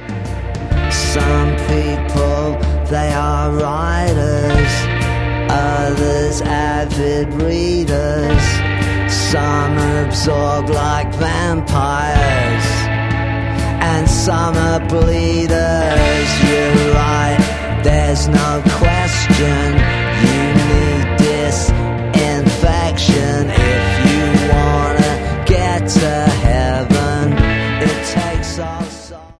Some people, they are writers, others avid readers. Some absorb like vampires, and some are bleeders. You're right, there's no question.